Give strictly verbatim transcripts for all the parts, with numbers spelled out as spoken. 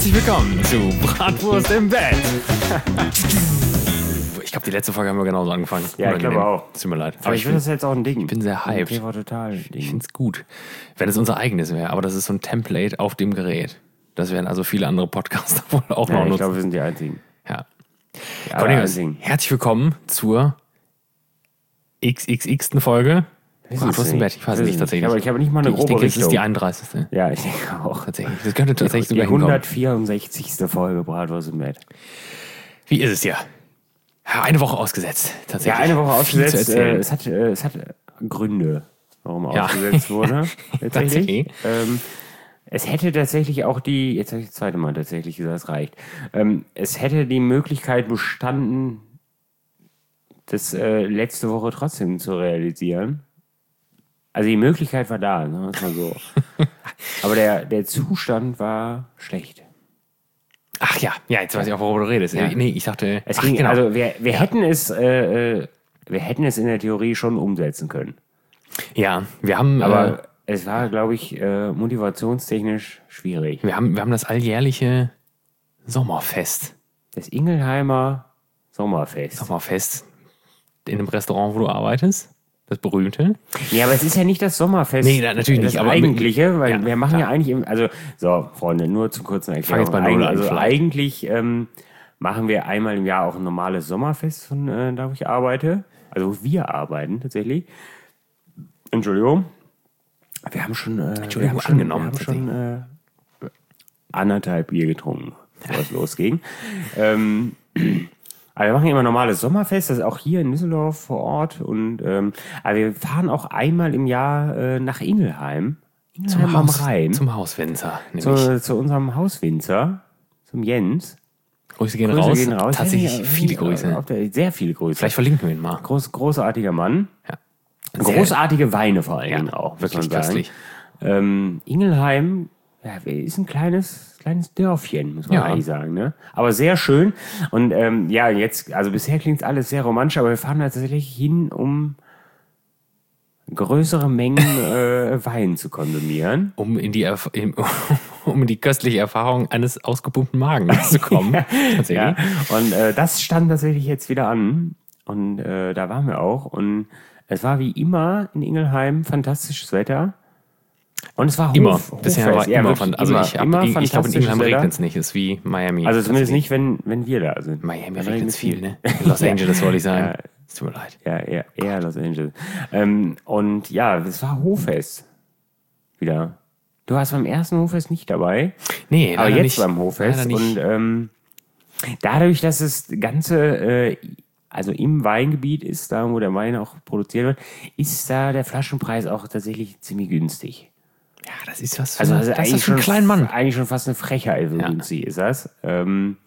Herzlich willkommen zu Bratwurst im Bett. Ich glaube, die letzte Folge haben wir genauso angefangen. Ja, ich glaube auch. Tut mir leid. Aber, aber ich finde das jetzt auch ein Ding. Ich bin sehr hyped. Okay, war total ein Ding. Ich finde es gut, wenn es unser eigenes wäre. Aber das ist so ein Template auf dem Gerät. Das werden also viele andere Podcaster wohl auch ja, noch ich nutzen. Ich glaube, wir sind die Einzigen. Ja. ja Cornelius, herzlich willkommen zur X X X-ten Folge. Bratwurst im Bett, ich weiß es nicht tatsächlich. Aber ich habe nicht mal eine ich grobe denke, Richtung. Es ist die einunddreißigste Ja, ich denke auch. Tatsächlich. Das könnte tatsächlich die, sogar die hundertvierundsechzigste Folge Bratwurst im Bett. Wie ist es dir? Eine Woche ausgesetzt, tatsächlich. Ja, eine Woche ausgesetzt. Äh, es, hat, äh, es hat Gründe, warum ja. ausgesetzt wurde. Tatsächlich. ähm, es hätte tatsächlich auch die, jetzt habe ich das zweite Mal tatsächlich gesagt, es reicht. Ähm, es hätte die Möglichkeit bestanden, das äh, letzte Woche trotzdem zu realisieren. Also die Möglichkeit war da, sagen wir es mal so. Aber der, der Zustand war schlecht. Ach ja, ja, jetzt weiß ich auch, worüber du redest. Ja. Nee, ich dachte, es ach, ging, genau. Also wir, wir hätten es, äh, wir hätten es in der Theorie schon umsetzen können. Ja, wir haben, aber äh, es war, glaube ich, äh, motivationstechnisch schwierig. Wir haben, wir haben das alljährliche Sommerfest. Das Ingelheimer Sommerfest. Sommerfest in dem Restaurant, wo du arbeitest. Das berühmte. Nee, aber es ist ja nicht das Sommerfest. Nee, natürlich das nicht. Aber eigentliche, weil ja, wir machen klar. ja eigentlich, im, also so, Freunde, nur zum kurzen Erklärung. Fang jetzt bei Null an, also vielleicht. eigentlich ähm, machen wir einmal im Jahr auch ein normales Sommerfest, von äh, da wo ich arbeite. Also wo wir arbeiten tatsächlich. Entschuldigung. Wir haben schon, äh, wir haben schon, angenommen, wir haben schon äh, anderthalb Bier getrunken, bevor es losging. ähm, Aber wir machen immer normales Sommerfest, das ist auch hier in Düsseldorf vor Ort. Und ähm, aber wir fahren auch einmal im Jahr äh, nach Ingelheim. Ingelheim zum am Haus, Rhein. Zum Hauswinzer. Zu, zu unserem Hauswinzer, zum Jens. Grüße gehen, Grüße raus. gehen raus. Tatsächlich Ja, viele Grüße. Der, sehr viele Grüße. Vielleicht verlinken wir ihn mal. Groß, großartiger Mann. Ja. Großartige Weine vor allen Dingen ja, auch. Wirklich köstlich. Ähm, Ingelheim ja, ist ein kleines, kleines Dörfchen, muss man ja. eigentlich sagen. Ne? Aber sehr schön. Und ähm, ja, jetzt, also bisher klingt es alles sehr romantisch, aber wir fahren da tatsächlich hin, um größere Mengen äh, Wein zu konsumieren. Um in, die Erf- um in die köstliche Erfahrung eines ausgepumpten Magens zu kommen. Tatsächlich. Ja. Und äh, das stand tatsächlich jetzt wieder an. Und äh, da waren wir auch. Und es war wie immer in Ingelheim fantastisches Wetter. Und es war Hof, immer. Hoffest. Bisher war ja, immer, von, also immer, ich, hab, immer ich, ich glaube, in Ingelheim Wetter. regnet es nicht. Es ist wie Miami. Also zumindest nicht, wenn, wenn wir da sind. Miami regnet es viel, ne? Los Angeles wollte ich sagen. Ja. Es tut mir leid. Ja, eher, eher Los Angeles. Ähm, und ja, es war Hoffest. Wieder. Du warst beim ersten Hoffest nicht dabei. Nee, aber jetzt nicht. beim Hoffest. Und ähm, dadurch, dass das Ganze äh, also im Weingebiet ist, da wo der Wein auch produziert wird, ist da der Flaschenpreis auch tatsächlich ziemlich günstig. Ja, das ist was für, also, also das eigentlich ist für einen schon, kleinen Mann. Eigentlich schon fast eine Frechheit, so ja. günstig ist das. Ähm,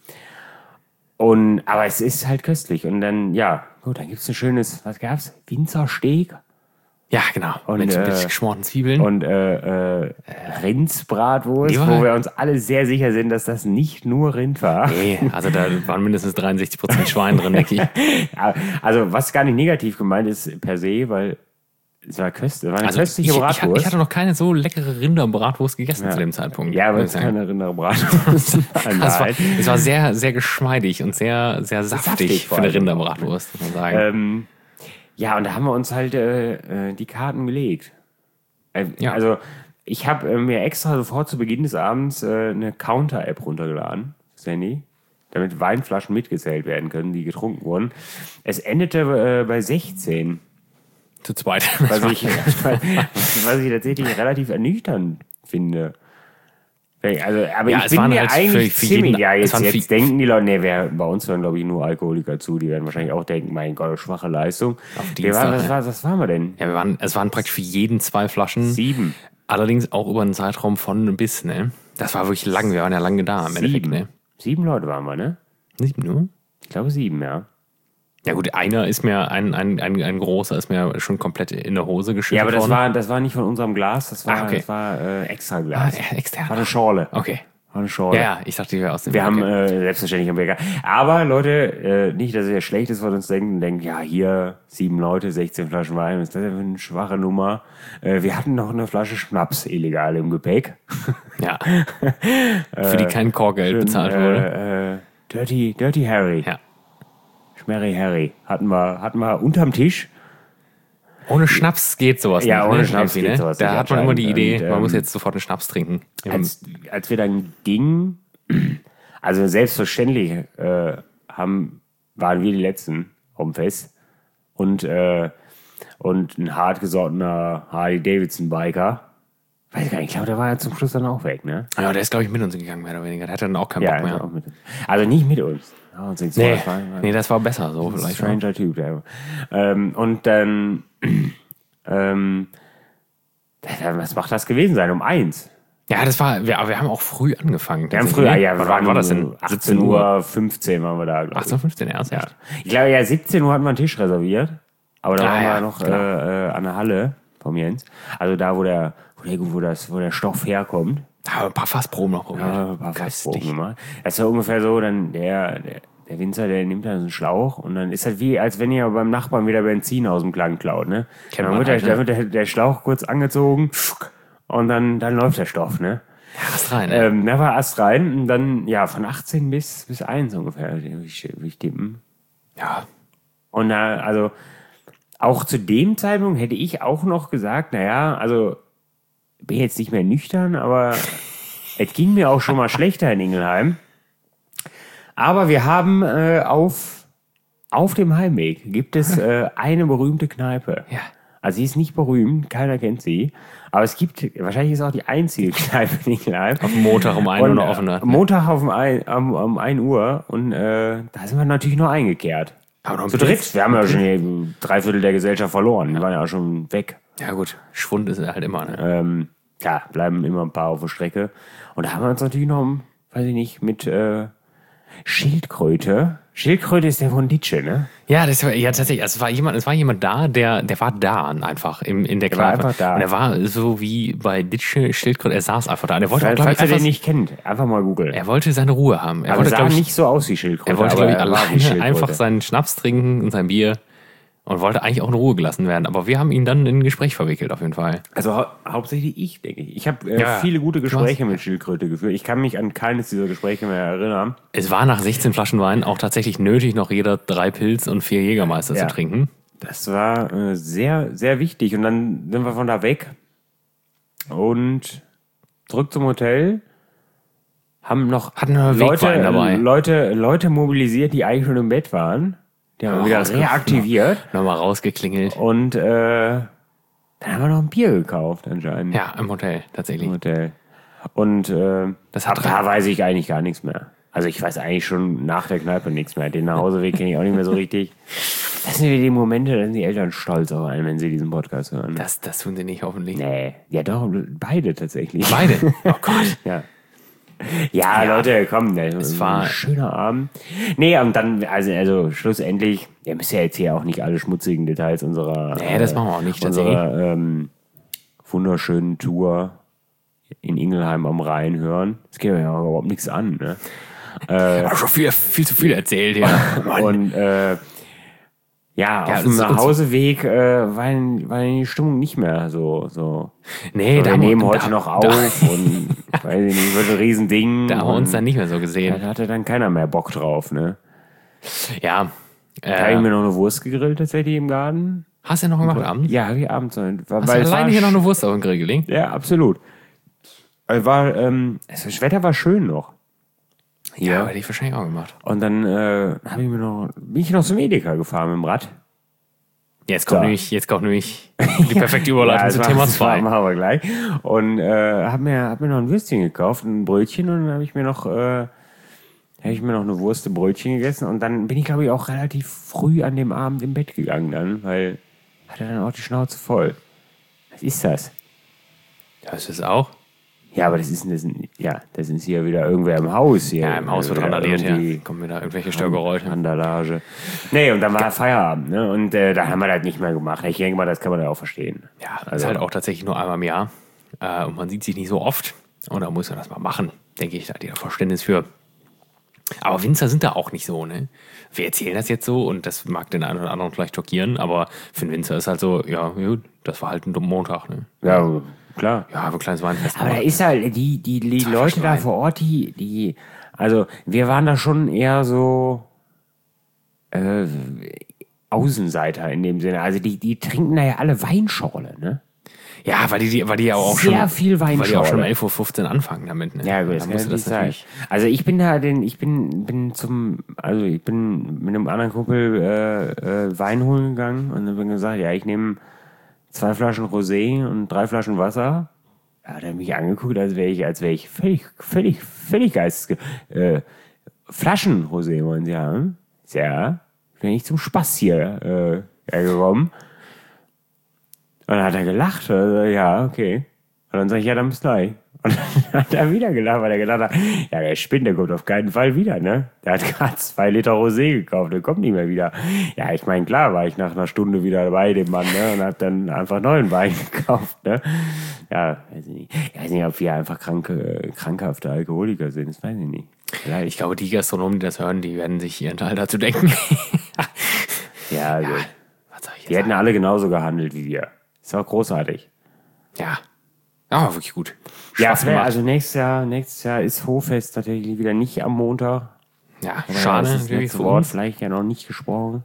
und, aber es ist halt köstlich. Und dann, ja, gut, dann gibt es ein schönes, was gab's? Winzersteak. Ja, genau. Und, mit, äh, mit geschmorten Zwiebeln. Und äh, äh, Rindsbratwurst, wo wir uns alle sehr sicher sind, dass das nicht nur Rind war. Nee, also da waren mindestens dreiundsechzig Prozent Schwein drin, denke ich. Also was gar nicht negativ gemeint ist per se, weil es war, köstlich, war eine also köstliche ich, Bratwurst. Ich, ich hatte noch keine so leckere Rinderbratwurst gegessen ja. zu dem Zeitpunkt. Ja, aber es ist keine Rinderbratwurst. es, war, es war sehr, sehr geschmeidig und sehr, sehr saftig, saftig für eine Rinderbratwurst, muss man sagen. Ähm, ja, und da haben wir uns halt äh, die Karten gelegt. Äh, ja. Also ich habe äh, mir extra sofort zu Beginn des Abends äh, eine Counter-App runtergeladen, das Handy, damit Weinflaschen mitgezählt werden können, die getrunken wurden. Es endete äh, bei sechzehn. Zu zweit. Was ich, was ich tatsächlich relativ ernüchternd finde. Also, aber ja, ich bin mir halt eigentlich für, für ziemlich... jeden, ja, jetzt, jetzt viel, denken die Leute... Nee, wer, bei uns hören, glaube ich, nur Alkoholiker zu. Die werden wahrscheinlich auch denken, mein Gott, schwache Leistung. Auf wir waren, was, war, was waren wir denn? Ja, wir waren, es waren praktisch für jeden zwei Flaschen. Sieben. Allerdings auch über einen Zeitraum von bis, ne? Das war wirklich lang. Wir waren ja lange da im sieben. Endeffekt, ne? Sieben Leute waren wir, ne? Sieben nur? Ich glaube sieben, ja. Ja gut, einer ist mir, ein, ein, ein, ein großer ist mir schon komplett in der Hose geschüttet worden. Ja, aber das war, das war nicht von unserem Glas, das war, ah, okay. das war äh, extra Glas. Ah, extern. War eine Schorle. Okay. War eine Schorle. Ja, ja, ich dachte, die wäre aus dem Wir haben okay. äh, selbstverständlich haben wir gar. Aber Leute, äh, nicht, dass ihr Schlechtes von uns denkt und denkt, ja, hier sieben Leute, sechzehn Flaschen Wein, was ist das denn für eine schwache Nummer? Äh, wir hatten noch eine Flasche Schnaps illegal im Gepäck. Ja. Für die kein Chorgeld Schön, bezahlt wurde. Äh, äh, Dirty, Dirty Harry. Ja. Schmerry Harry. Hatten wir, hatten wir unterm Tisch. Ohne Schnaps geht sowas Ja, nicht. ohne ne? Schnaps Irgendwie, geht ne? sowas Da nicht hat man immer die Idee, anscheinend. Und, man ähm, muss jetzt sofort einen Schnaps trinken. Als, als wir dann gingen, also selbstverständlich äh, haben, waren wir die Letzten auf dem Fest. Und, äh, und ein hartgesottener Harley-Davidson-Biker. Weiß ich gar nicht, ich glaube, der war ja zum Schluss dann auch weg, ne? Ja, der ist, glaube ich, mit uns gegangen, mehr oder weniger. Der hatte dann auch keinen Ja, Bock mehr. also, auch mit, also nicht mit uns. Ja, uns Nee, das war, nee, das war besser so vielleicht. stranger Typ, der. Ähm, und dann, ähm, was macht das gewesen sein? Um eins? Ja, das war, wir, aber wir haben auch früh angefangen. Wir haben früher, ne? ja, wir Wann waren war das denn? achtzehn Uhr fünfzehn waren wir da, glaube ich. achtzehn Uhr fünfzehn erst, Ja. echt? Ich glaube, ja, siebzehn Uhr hatten wir einen Tisch reserviert. Aber da Ah, waren ja, wir noch klar. äh, äh, an der Halle vom Jens. Also da, wo der, wo der, wo das, wo der Stoff herkommt. Da haben wir ein paar Fassproben noch probiert. Ja, ein paar Köstlich. Fassproben gemacht. Das ist ja ungefähr so, dann der, der, der Winzer, der nimmt dann so einen Schlauch und dann ist das wie, als wenn ihr beim Nachbarn wieder Benzin aus dem Klang klaut, ne? Kennt Dann man wird, der, halt, ne? dann wird der, der Schlauch kurz angezogen und dann, dann läuft der Stoff, ne? Ja, hast rein, ne? Ähm, da war Ast rein und dann, ja, von achtzehn bis, bis eins ungefähr, würde ich, würde ich tippen. Ja. Und da, also, auch zu dem Zeitpunkt hätte ich auch noch gesagt, naja, also, bin jetzt nicht mehr nüchtern, aber es ging mir auch schon mal schlechter in Ingelheim. Aber wir haben äh, auf, auf dem Heimweg gibt es äh, eine berühmte Kneipe. Ja. Also sie ist nicht berühmt, keiner kennt sie. Aber es gibt, wahrscheinlich ist es auch die einzige Kneipe in Ingelheim. Auf dem Montag um ein Uhr noch offen hat. Montag auf um ein, um, um ein Uhr und äh, da sind wir natürlich nur eingekehrt. Aber noch ein Zu dritt. Wir haben ja schon die drei Viertel der Gesellschaft verloren. Die waren ja auch schon weg. Ja gut, Schwund ist halt immer, ne? Ähm, ja, bleiben immer ein paar auf der Strecke. Und da haben wir uns natürlich noch, weiß ich nicht, mit äh, Schildkröte. Schildkröte ist der von Ditsche, ne? Ja, das war, ja tatsächlich. Also es war jemand, es war jemand da, der, der war da einfach im, in der Der war Kneipe. einfach da. Und er war so wie bei Ditsche Schildkröte, er saß einfach da. Der wollte, auch, Falls, glaub ich, falls ihr einfach, den nicht kennt, einfach mal googeln. er wollte seine Ruhe haben. Er Aber wollte, sah glaub ich, nicht so aus wie Schildkröte. er wollte, aber glaube ich, er war wie alleine Schildkröte. einfach seinen Schnaps trinken und sein Bier und wollte eigentlich auch in Ruhe gelassen werden. Aber wir haben ihn dann in ein Gespräch verwickelt, auf jeden Fall. Also hau hauptsächlich ich, denke ich. Ich habe äh, Ja, viele gute Gespräche was? mit Schildkröte geführt. Ich kann mich an keines dieser Gespräche mehr erinnern. Es war nach sechzehn Flaschen Wein auch tatsächlich nötig, noch jeder drei Pilz und vier Jägermeister Ja. zu trinken. Das war äh, sehr, sehr wichtig. Und dann sind wir von da weg und zurück zum Hotel. Haben noch Hatten wir Leute, Wegwein dabei. Leute, Leute mobilisiert, die eigentlich schon im Bett waren. Die haben wir wieder rausge- reaktiviert. Nochmal rausgeklingelt. Und äh, dann haben wir noch ein Bier gekauft anscheinend Ja, im Hotel, tatsächlich. im Hotel. Und äh, Das ab hat da weiß ich eigentlich gar nichts mehr. Also ich weiß eigentlich schon nach der Kneipe nichts mehr. Den Nachhauseweg kenne ich auch nicht mehr so richtig. Das sind wieder die Momente, da sind die Eltern stolz auf einen, wenn sie diesen Podcast hören. Das, das tun sie nicht, hoffentlich. Nee, ja doch, beide tatsächlich. Beide? Oh Gott. Ja. Ja, Ja, Leute, komm, es war- ein schöner Abend. Nee, und dann, also, also schlussendlich, ihr müsst ja jetzt hier auch nicht alle schmutzigen Details unserer, Nee, das machen wir auch nicht, unserer ähm, wunderschönen Tour in Ingelheim am Rhein hören. Das geht mir ja überhaupt nichts an, ne? Ja, schon viel, viel zu viel erzählt, ja. Mann. Und äh, ja, Ja, auf das dem ist uns- Nachhauseweg äh, war, war die Stimmung nicht mehr so. so. nee, Wir haben nehmen wir- heute da, noch Da, auf und weiß ich nicht, wird ein Riesending. da haben wir uns und dann nicht mehr so gesehen. da hatte dann keiner mehr Bock drauf, ne? Ja. Da habe ich Äh, mir noch eine Wurst gegrillt tatsächlich im Garten. hast du noch gemacht abends? Ja, wie abends. War, Hast weil du es alleine war hier noch sch- eine Wurst auf den Grill gelegt? Ja, absolut. Es war, ähm, das Wetter war schön noch. Ja, Ja. hätte ich wahrscheinlich auch gemacht. Und dann äh, habe ich mir noch, bin ich noch zum Edeka gefahren mit dem Rad. Jetzt kommt, So. nämlich, jetzt kommt nämlich die perfekte Überleitung das zu war- Thema das war- zwei. Machen wir gleich. Und äh, habe mir, hab mir noch ein Würstchen gekauft, ein Brötchen, und dann habe ich mir noch, äh, habe ich mir noch eine Wurst, ein Brötchen gegessen. Und dann bin ich, glaube ich, auch relativ früh an dem Abend im Bett gegangen dann, weil hatte dann auch die Schnauze voll. Was ist das? Das ist auch. Ja, aber das ist, das ist, ja, das ist hier wieder irgendwer im Haus. Hier. Ja, im Haus wird Wieder randaliert, ja. irgendwie Kommen wieder irgendwelche Störgeräusche. Randalage. Nee, und dann war Feierabend, ne? Und äh, da haben wir das nicht mehr gemacht. Ich denke mal, das kann man ja auch verstehen. Ja, das Also- ist halt auch tatsächlich nur einmal im Jahr. Äh, und man sieht sich nicht so oft. Und da muss man das mal machen, denke ich, da hat jeder Verständnis für. Aber Winzer sind da auch nicht so, ne? Wir erzählen das jetzt so und das mag den einen oder anderen vielleicht schockieren, aber für einen Winzer ist halt so, ja, gut, das war halt ein dummer Montag, ne? Ja, klar. Ja, aber ein kleines Weinfest. Aber da ist halt, die, die, die Leute da vor Ort, die, die, also wir waren da schon eher so äh, Außenseiter in dem Sinne. Also die, die trinken da ja alle Weinschorle, ne? Ja, weil die, die, weil die ja auch Sehr schon, viel Weinschorle. weil die auch schon um elf Uhr fünfzehn anfangen damit, ne? Ja, gut, das Dann kann musst du das das sein. natürlich. Also ich bin da den, ich bin, bin zum, also ich bin mit einem anderen Kumpel äh, äh, Wein holen gegangen und dann bin gesagt, ja, ich nehme zwei Flaschen Rosé und drei Flaschen Wasser. Ja, hat er mich angeguckt, als wäre ich, als wäre ich völlig, völlig, völlig geistesge... Äh, Flaschen Rosé wollen Sie haben? Ja, bin ich zum Spaß hier äh, gekommen. Und dann hat er gelacht. Also, ja, okay. Und dann sage ich, ja, dann bis gleich. Und dann hat er wieder gelacht, weil er gedacht hat, ja, der spinnt, der kommt auf keinen Fall wieder, ne? Der hat gerade zwei Liter Rosé gekauft, der kommt nicht mehr wieder. Ja, ich meine, klar war ich nach einer Stunde wieder bei dem Mann, ne? Und hab dann einfach neuen Wein gekauft, ne? Ja, weiß ich nicht. Ich weiß nicht, ob wir einfach kranke, krankhafte Alkoholiker sind, das weiß ich nicht. Vielleicht. Ich glaube, die Gastronomen, die das hören, die werden sich ihren Teil dazu denken. Ja, also, ja, was soll ich jetzt die hätten sagen? alle genauso gehandelt wie wir. Ist auch großartig. Ja. Ja, wirklich gut. Ja, Spaß gemacht. also nächstes Jahr, nächstes Jahr ist Hochfest tatsächlich wieder nicht am Montag. Ja, Das schade. ist das natürlich letzte für Wort uns. vielleicht ja noch nicht gesprochen.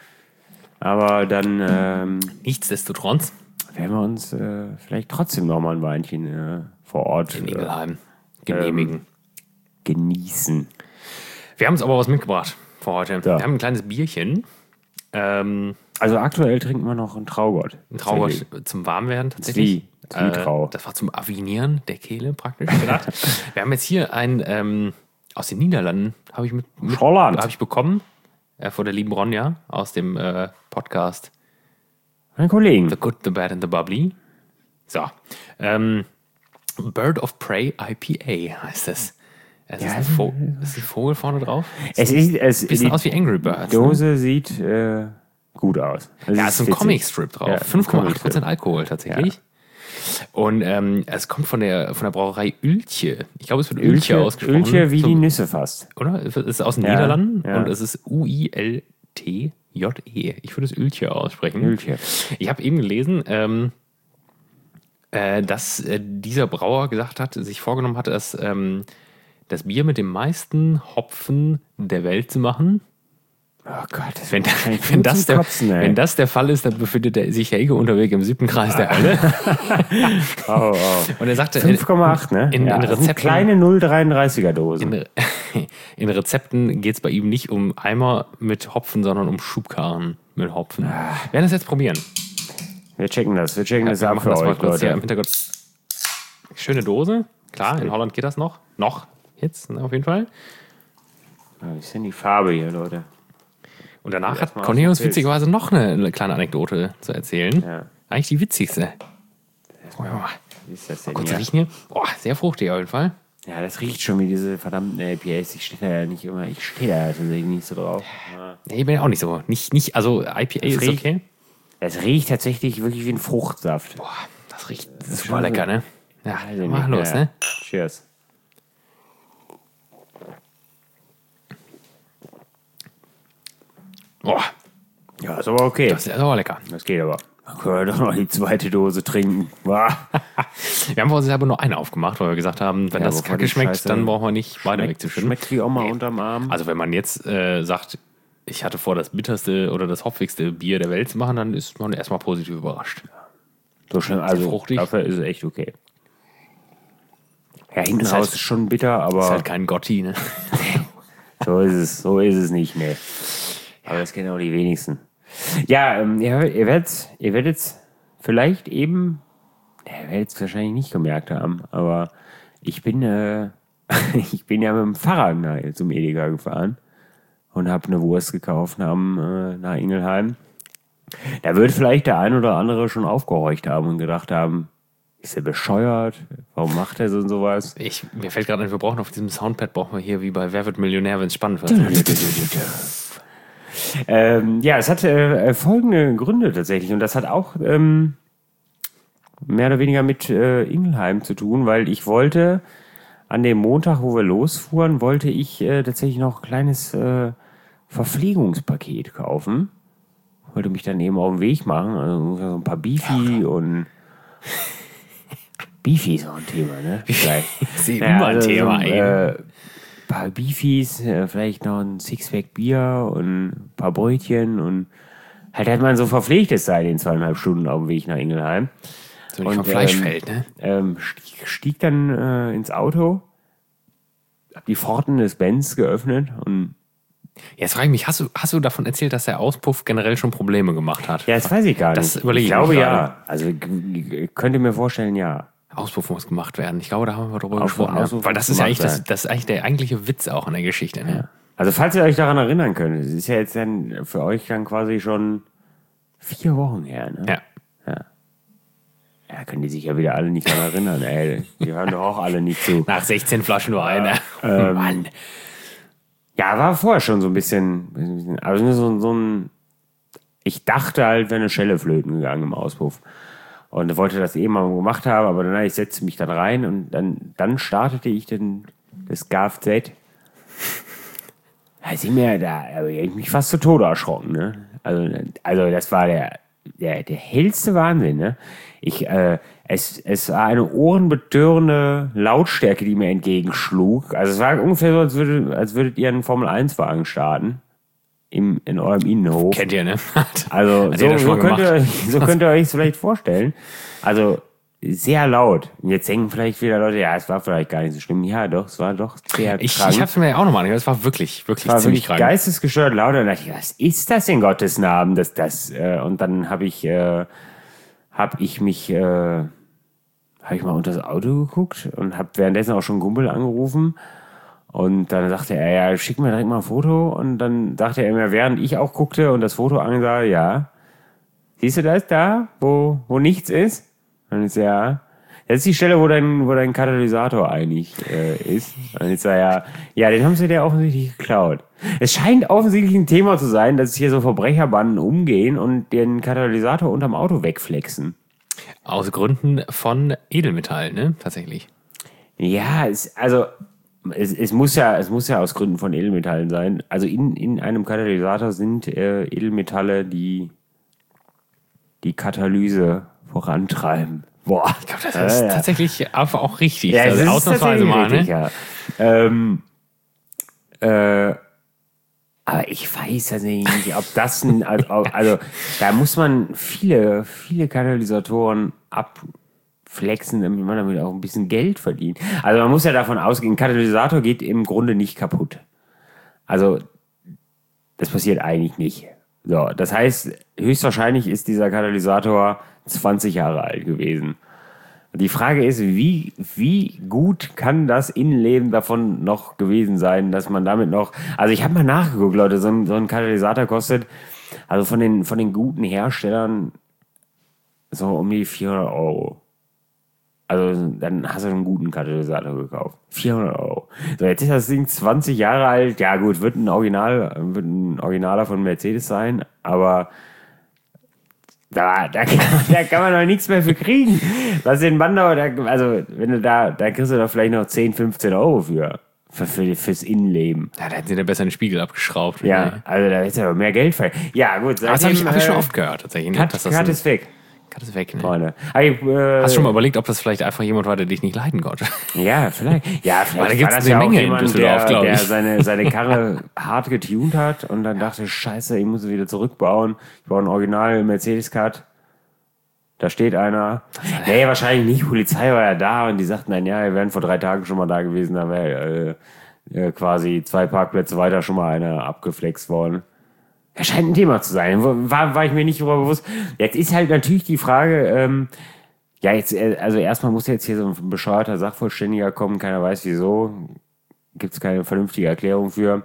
Aber dann ähm, Nichtsdestotrotz werden wir uns äh, vielleicht trotzdem noch mal ein Weinchen äh, vor Ort in äh, Ingelheim genehmigen. genießen. Wir haben uns aber was mitgebracht für heute. Ja. Wir haben ein kleines Bierchen. Ähm, Also aktuell trinken wir noch einen Traugott. ein Traugott zum Warmwerden tatsächlich. Zwie- Zwietrau. Äh, das war zum Avinieren der Kehle praktisch gedacht. Wir haben jetzt hier ein ähm, aus den Niederlanden, habe ich mit, mit Holland. habe ich bekommen, äh, von der lieben Ronja aus dem äh, Podcast Mein Kollegen. The Good, The Bad and The Bubbly. So. Ähm, Bird of Prey I P A heißt es. Es Ja, ist, ein Vo- ist ein Vogel vorne drauf. Es ist, es, Bisschen die aus wie Angry Birds. Ne? Dose sieht äh, gut aus. Also Ja, es es ist ein witzig. Comicstrip drauf. Ja, fünf Komma acht Prozent Comicstrip. Alkohol tatsächlich. Und ähm, es kommt von der, von der Brauerei Ültje. Ich glaube, es wird Ültje, Ülche, ausgesprochen. Ülche wie so, die Nüsse fast. Oder? Es ist aus den Ja, Niederlanden ja. und es ist U I L T J E. Ich würde es Ültje aussprechen. Ültje. Ich habe eben gelesen, ähm, äh, dass äh, dieser Brauer gesagt hat, sich vorgenommen hat, das, ähm, das Bier mit dem meisten Hopfen der Welt zu machen. Oh Gott, das Wenn, wahrscheinlich wenn, zum das der, Kotzen, ey. wenn das der Fall ist, dann befindet er sich Helge unterwegs im siebten Kreis der Hölle. Oh, oh. Und er sagte, fünf Komma acht, ne? in- in ja, das sind Rezepten- kleine null Komma dreiunddreißiger Dosen. in, in Rezepten geht es bei ihm nicht um Eimer mit Hopfen, sondern um Schubkarren mit Hopfen. Wir werden das jetzt probieren. Wir checken das, wir checken das Wir ab machen für das mal euch, kurz hier im Leute. Hintergrund. Schöne Dose. Klar, in Holland geht das noch. Noch. Jetzt auf jeden Fall. Ja, wie ist denn die Farbe hier, Leute? Und danach hat Erstmal Cornelius aus dem Pilz. witzigerweise noch eine, eine kleine Anekdote zu erzählen. Ja. Eigentlich die witzigste. Oh, ja. Wie ist das denn Kurz hier? riechen hier. Boah, sehr fruchtig auf jeden Fall. Ja, das riecht schon wie diese verdammten I P As. Ich stehe da ja nicht immer, ich stehe da ja tatsächlich nicht so drauf. Nee, ich bin ja auch nicht so. Nicht, nicht, also I P A ist riecht- okay. Es riecht tatsächlich wirklich wie ein Fruchtsaft. Boah, das riecht ist super schon lecker, so. ne? Ja, Also mach nicht, los, ja. ne? Cheers. Boah, Ja, ist aber okay. das ist aber lecker. Das geht aber. Dann können wir doch noch die zweite Dose trinken. Wow. Wir haben vor uns selber nur eine aufgemacht, weil wir gesagt haben, wenn Ja, das bevor kacke die schmeckt, Scheiße- dann brauchen wir nicht beide wegzuschütten. Schmeckt wie Oma unterm Arm. Also wenn man jetzt äh, sagt, ich hatte vor, das bitterste oder das hopfigste Bier der Welt zu machen, dann ist man erstmal positiv überrascht. So schön, also fruchtig. dafür ist es echt okay. Ja, hinten Ist raus halt- ist schon bitter, aber Ist halt kein Gotti, ne? so ist es, so ist es nicht, ne. Aber das kennen auch die wenigsten. Ja, ähm, ihr, ihr werdet ihr werdet's vielleicht eben, ihr werdet es wahrscheinlich nicht gemerkt haben, aber ich bin, äh, ich bin ja mit dem Fahrrad nach, zum Edeka gefahren und habe eine Wurst gekauft nach, äh, nach Ingelheim. Da wird vielleicht der ein oder andere schon aufgehorcht haben und gedacht haben, ist er bescheuert? Warum macht er so und sowas? Ich, mir fällt gerade ein, wir brauchen auf diesem Soundpad, brauchen wir hier wie bei Wer wird Millionär, wenn es spannend wird. Ähm, ja, es hat äh, folgende Gründe tatsächlich und das hat auch ähm, mehr oder weniger mit äh, Ingelheim zu tun, weil ich wollte an dem Montag, wo wir losfuhren, wollte ich äh, tatsächlich noch ein kleines äh, Verpflegungspaket kaufen. Wollte mich dann eben auf den Weg machen, also so ein paar Beefy ja, und Beefy ist auch ein Thema, ne? Vielleicht. ist naja, immer ein also Thema, so, äh, paar Beefies, äh, vielleicht noch ein Sixpack Bier und ein paar Brötchen und halt hat man so verpflegtes sein in zweieinhalb Stunden auf dem Weg nach Ingelheim. So nicht vom Fleisch ähm, fällt, ne? Ähm, stieg, stieg dann äh, ins Auto, hab die Pforten des Benz geöffnet und jetzt frage ich mich, hast du, hast du davon erzählt, dass der Auspuff generell schon Probleme gemacht hat? Ja, das weiß ich gar nicht. Das überlege ich glaube ja. Also ich könnte mir vorstellen, ja. Auspuff muss gemacht werden. Ich glaube, da haben wir drüber gesprochen. Ja. Weil das ist ja eigentlich, das, das ist eigentlich der eigentliche Witz auch in der Geschichte. Ne? Ja. Also falls ihr euch daran erinnern könnt, es ist ja jetzt dann für euch dann quasi schon vier Wochen her. Ne? Ja. Ja. Ja, können die sich ja wieder alle nicht daran erinnern. Ey, die hören doch auch alle nicht zu. Nach sechzehn Flaschen nur eine. Ähm, Mann. Ja, war vorher schon so ein bisschen, also so, so ein, ich dachte halt, wäre eine Schelle flöten gegangen im Auspuff. Und wollte das eben mal gemacht haben, aber dann ich setzte mich dann rein und dann, dann startete ich dann das Kfz. Da sind mir da, da habe ich mich fast zu Tode erschrocken, ne? Also, also das war der, der, der hellste Wahnsinn, ne? Ich, äh, es, es war eine ohrenbetörende Lautstärke, die mir entgegenschlug. Also es war ungefähr so, als würdet, als würdet ihr einen Formel eins Wagen starten. Im, in eurem Innenhof. Kennt ihr, ne? Also so, so, könnt ihr, so könnt ihr euch es vielleicht vorstellen. Also sehr laut. Und jetzt denken vielleicht wieder Leute, ja, es war vielleicht gar nicht so schlimm. Ja, doch, es war doch sehr ich, krank. Ich hab's mir ja auch nochmal angehört. Es war wirklich, wirklich es war ziemlich wirklich krank. Geistesgestört laut. Und dachte ich, was ist das in Gottes Namen? Das, das, äh, und dann habe ich, äh, hab ich mich, äh, habe ich mal unter das Auto geguckt und habe währenddessen auch schon Gumpel angerufen. Und dann sagte er, ja, schick mir direkt mal ein Foto. Und dann sagte er mir, während ich auch guckte und das Foto ansah, ja, siehst du das da, wo, wo nichts ist? Und ich so, ja, das ist die Stelle, wo dein, wo dein Katalysator eigentlich äh, ist. Und ich so, ja, ja, den haben sie dir offensichtlich geklaut. Es scheint offensichtlich ein Thema zu sein, dass hier so Verbrecherbanden umgehen und den Katalysator unterm Auto wegflexen. Aus Gründen von Edelmetall, ne? Tatsächlich. Ja, es, also... Es, es, muss ja, es muss ja aus Gründen von Edelmetallen sein. Also in, in einem Katalysator sind äh, Edelmetalle, die die Katalyse vorantreiben. Boah, ich glaube, das ist äh, ja. tatsächlich aber auch richtig. Ja, also das ausnahmsweise mal, richtig, ne? Ja. Ähm, äh, aber ich weiß ja nicht, ob das ein, also, also da muss man viele, viele Katalysatoren ab flexen, damit man damit auch ein bisschen Geld verdient. Also man muss ja davon ausgehen, ein Katalysator geht im Grunde nicht kaputt. Also das passiert eigentlich nicht. So, das heißt, höchstwahrscheinlich ist dieser Katalysator zwanzig Jahre alt gewesen. Die Frage ist, wie, wie gut kann das Innenleben davon noch gewesen sein, dass man damit noch... Also ich habe mal nachgeguckt, Leute, so ein, so ein Katalysator kostet, also von den, von den guten Herstellern, so um die vierhundert Euro. Also dann hast du einen guten Katalysator gekauft. vierhundert Euro. So, jetzt ist das Ding zwanzig Jahre alt. Ja gut, wird ein Original, wird ein Originaler von Mercedes sein, aber da, da, kann, da kann man doch nichts mehr für kriegen. Was den Bandau, da, also wenn du da, da kriegst du doch vielleicht noch zehn, fünfzehn Euro für. Für, für, fürs Innenleben. Ja, da hätten sie da besser den Spiegel abgeschraubt. Ja, ne? Also da hättest du aber mehr Geld für. Ja gut. Seitdem, das habe ich, hab ich schon oft gehört tatsächlich. Cut, dass das Cut ist weg. Cut ist weg, ne? Freunde. Ich, äh, Hast du schon mal überlegt, ob das vielleicht einfach jemand war, der dich nicht leiden konnte? Ja, vielleicht. Ja, vielleicht Weil da war das ja auch Menge jemand, der, der seine, seine Karre hart getuned hat und dann dachte, scheiße, ich muss sie wieder zurückbauen. Ich baue ein Original Mercedes-Cut. Da steht einer. Nee, wahrscheinlich nicht. Die Polizei war ja da und die sagten dann, ja, wir wären vor drei Tagen schon mal da gewesen. Da wäre äh, äh, quasi zwei Parkplätze weiter schon mal einer abgeflext worden. Das scheint ein Thema zu sein. War, war ich mir nicht darüber bewusst. Jetzt ist halt natürlich die Frage, ähm, ja, jetzt, also erstmal muss jetzt hier so ein bescheuerter Sachverständiger kommen, keiner weiß wieso. Gibt es keine vernünftige Erklärung für.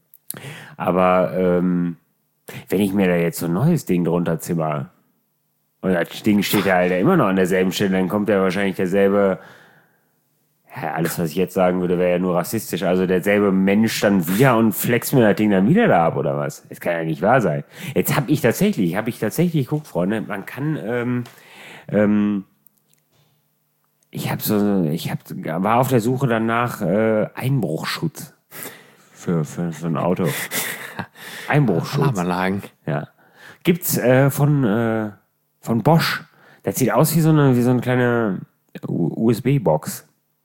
Aber ähm, wenn ich mir da jetzt so ein neues Ding drunter zimmer und das Ding steht ja halt immer noch an derselben Stelle, dann kommt ja wahrscheinlich derselbe. Ja, alles, was ich jetzt sagen würde, wäre ja nur rassistisch. Also derselbe Mensch dann wieder und flext mir das Ding dann wieder da ab, oder was? Das kann ja nicht wahr sein. Jetzt habe ich tatsächlich, habe ich tatsächlich, guck, Freunde, man kann ähm, ähm, Ich habe so, ich hab, war auf der Suche danach äh, Einbruchschutz für, für so ein Auto. Einbruchschutz. Alarmanlagen. Ja. Gibt's äh, von, äh, von Bosch. Das sieht aus wie so eine, wie so eine kleine U S B-Box.